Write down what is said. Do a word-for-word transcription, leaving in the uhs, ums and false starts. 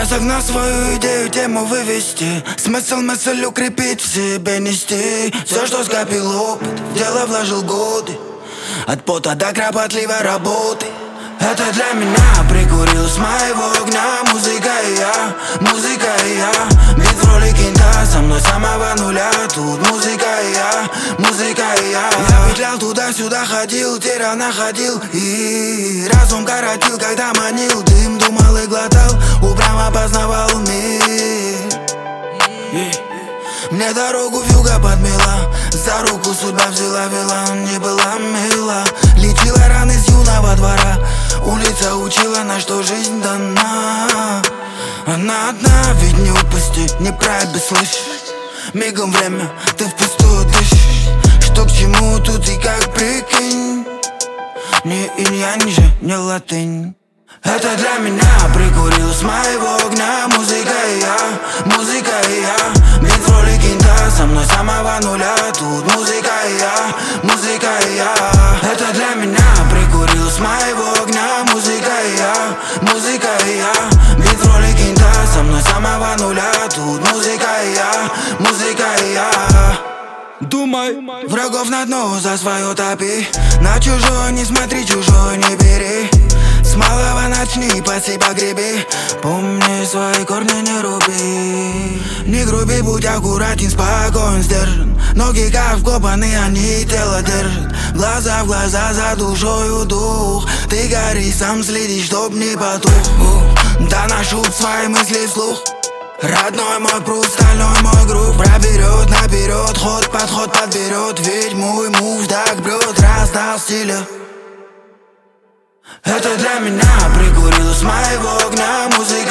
Разогнал свою идею, тему вывести. Смысл мысль укрепить, в себе нести. Все, что скопил опыт, в дело вложил годы. От пота до кропотливой работы. Это для меня прикурил с моего огня. Музыка и я, музыка и я. Бит в роли кента, со мной с самого нуля. Тут музыка и я, музыка и я. Я петлял туда-сюда, ходил, терял, находил. И разум коротил, когда манил. Дым думал и глотал, упрямо познавал мир. Мне дорогу вьюга подмела, за руку судьба взяла, вела, не была мила. Лечила раны с юного двора, улица учила, на что жизнь дана. Она одна, ведь не упусти, не правильно слышишь. Мигом время, ты впустую дышишь. Что к чему тут и как, прикинь. Не инь-янь же, не латынь. Это для меня прикурил с моего огня. Музыка и я, музыка и я. Бит в роли кента, со мной с самого нуля. Тут музыка и я, музыка и я. Это для меня прикурил с моего огня. Музыка и я, музыка и я. Бит в роли кента, со мной с самого нуля. Тут музыка и я, музыка и я. Думай, врагов на дно за свое топи. На чужое не смотри, чужое не бери. С малого начни, паси погреби. Помни, свои корни не руби. Не груби, будь аккуратен, спокоен, сдержан. Ноги как вкопаны, они тело держат. Глаза в глаза, за душою дух. Ты гори, сам следи, чтоб не потух. Доношу свои мысли вслух. Родной мой пруд, стальной мой груб. Проберет наперед, ход подход подберет. Ведь мой муж так брет, раздал стиля. Это для меня прикурил с моего огня. Музыка